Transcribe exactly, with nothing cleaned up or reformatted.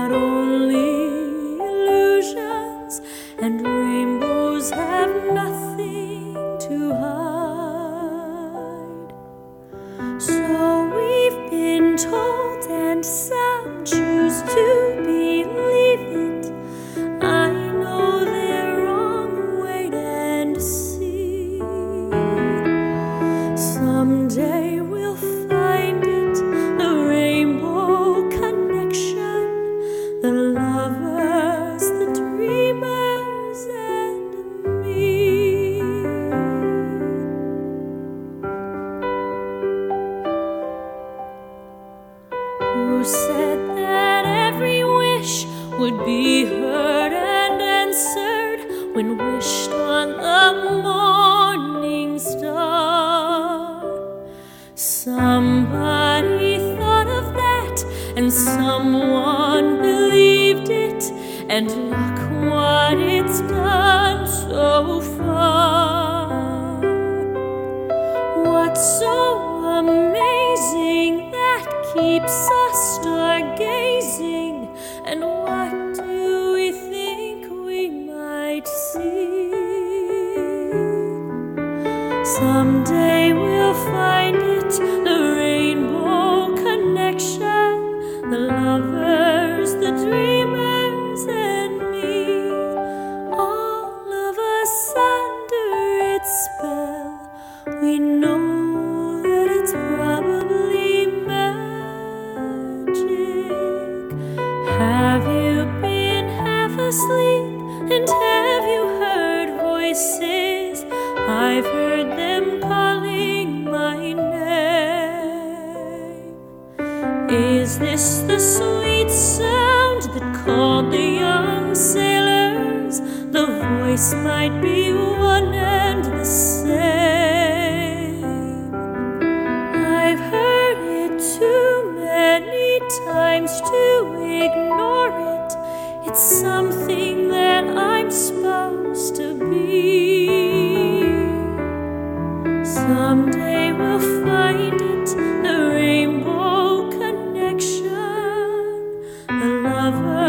but only illusions, and rainbows have nothing to hide. So we've been told, and some choose to believe it. I know they're wrong, wait and see. Someday we'll find it, the rainbow connection, the lovers, the dreamers, and me. Who said that every wish would be heard and answered when wished on the morning star? Somebody thought of that, and someone believed it, and look what it's done so far. What's so amazing that keeps us stargazing, and what do we think we might see? Someday we'll find it, the rainbow connection, the lovers, the dreamers, and me. All of us under its spell, we know that it's probably magic. Have you been half asleep, and have you heard voices? I've heard them calling my name. Is this the sweet sound that called the young sailors? The voice might be one and the same. I've heard it too many times to ignore it. It's something that I'm supposed to be. Someday we'll find it, the rainbow connection, the lover.